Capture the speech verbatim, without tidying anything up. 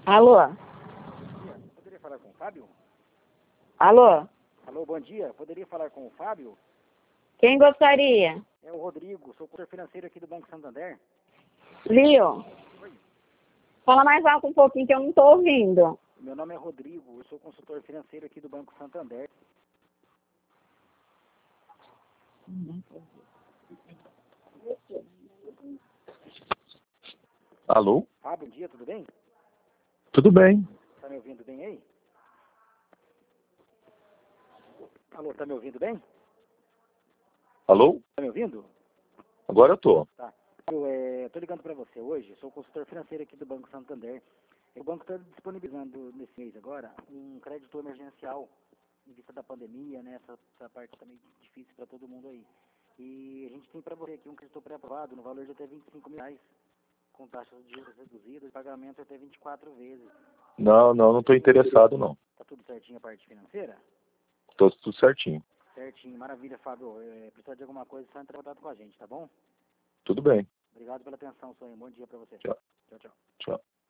Alô? Bom dia, poderia falar com o Fábio? Alô? Alô, bom dia, poderia falar com o Fábio? Quem gostaria? É o Rodrigo, sou consultor financeiro aqui do Banco Santander. Viu? Oi. Fala mais alto um pouquinho que eu não tô ouvindo. Meu nome é Rodrigo, eu sou consultor financeiro aqui do Banco Santander. Alô? Fábio, bom dia, tudo bem? Tudo bem. Tá me ouvindo bem aí? Alô, tá me ouvindo bem? Alô? Tá me ouvindo? Agora eu tô. Tá. Eu é, tô ligando para você hoje, sou consultor financeiro aqui do Banco Santander. O banco está disponibilizando nesse mês agora um crédito emergencial em vista da pandemia, né? Essa, essa parte também difícil para todo mundo aí. E a gente tem para você aqui um crédito pré-aprovado no valor de até vinte e cinco mil reais, com taxas de juros reduzidas e pagamento até vinte e quatro vezes. Não, não, não tô interessado não. Tá tudo certinho a parte financeira? Tô tudo certinho. Certinho, maravilha, Fábio. É, precisar de alguma coisa, só entrar em contato com a gente, tá bom? Tudo bem. Obrigado pela atenção, Sonho. Bom dia para você. Tchau. Tchau, tchau. Tchau.